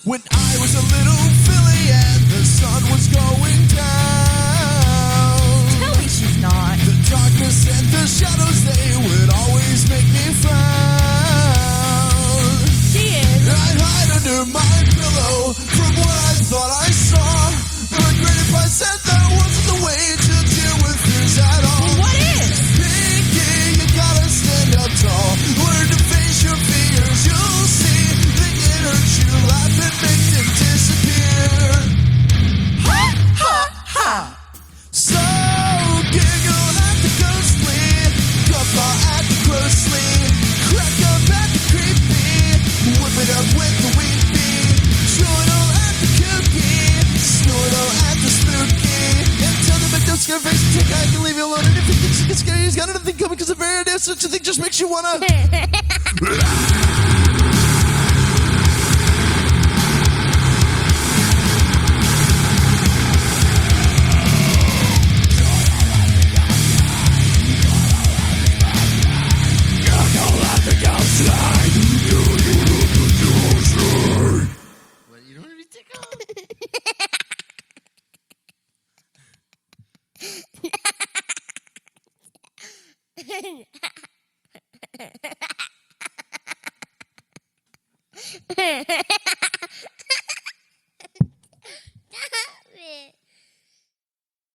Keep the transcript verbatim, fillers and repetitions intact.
When I was a little filly and the sun was going down. Tell me she's not. The darkness and the shadows, they would always make me frown. She is. I'd hide under my pillow from what I thought I saw. But great if I said that wasn't the way to deal with fears at all. Well, what is? Pinky, you gotta stand up tall. Learn to face your fears, you'll see. They can hurt you, laugh and make them disappear. Ha, ha, ha. So giggle at the ghostly, guffaw at the grossly, crack up at the creepy, whip it up with the weepy, chortle at the kooky, snortle at the spooky, and tell them don't scare face and take I can leave you alone. And if he thinks he gets scary, he's got anything coming because the very idea of such a thing just makes you wanna. What, you don't want to be tickled? Ha ha ha.